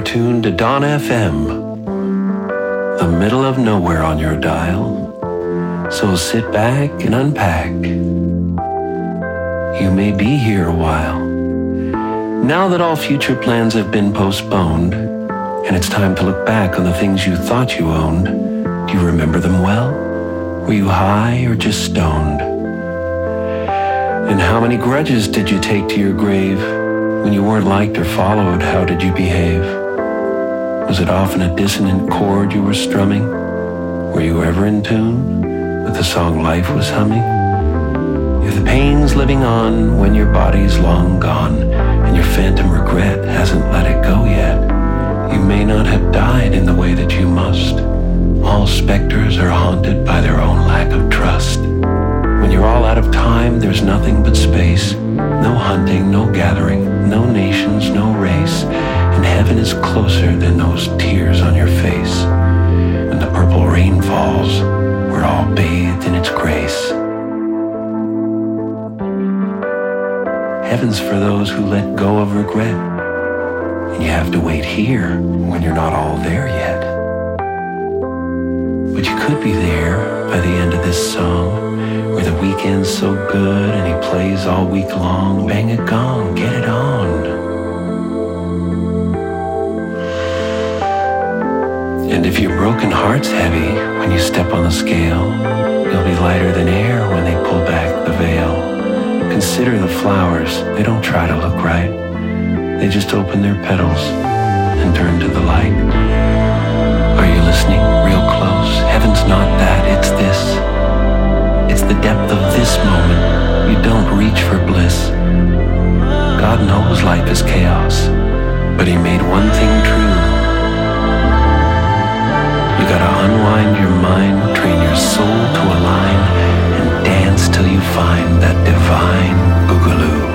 tuned to Dawn FM, the middle of nowhere on your dial. So sit back and unpack. You may be here a while. Now that all future plans have been postponed, and it's time to look back on the things you thought you owned, do you remember them well? Were you high or just stoned? And how many grudges did you take to your grave? When you weren't liked or followed, how did you behave? Was it often a dissonant chord you were strumming? Were you ever in tune with the song life was humming? If the pain's living on when your body's long gone and your phantom regret hasn't let it go yet, you may not have died in the way that you must. All specters are haunted by their own lack of trust. When you're all out of time, there's nothing but space. No hunting, no gathering, no nations, no race. And heaven is closer than those tears on your face. When the purple rain falls, we're all bathed in its grace. Heaven's for those who let go of regret. And you have to wait here when you're not all there yet. But you could be there by the end of this song, where the weekend's so good and he plays all week long. Bang a gong, get it on. And if your broken heart's heavy when you step on the scale, you'll be lighter than air when they pull back the veil. Consider the flowers, they don't try to look right. They just open their petals and turn to the light. Are you listening real close? Heaven's not that, it's this. It's the depth of this moment. You don't reach for bliss. God knows life is chaos, but he made one thing true. You gotta unwind your mind, train your soul to align, and dance till you find that divine boogaloo.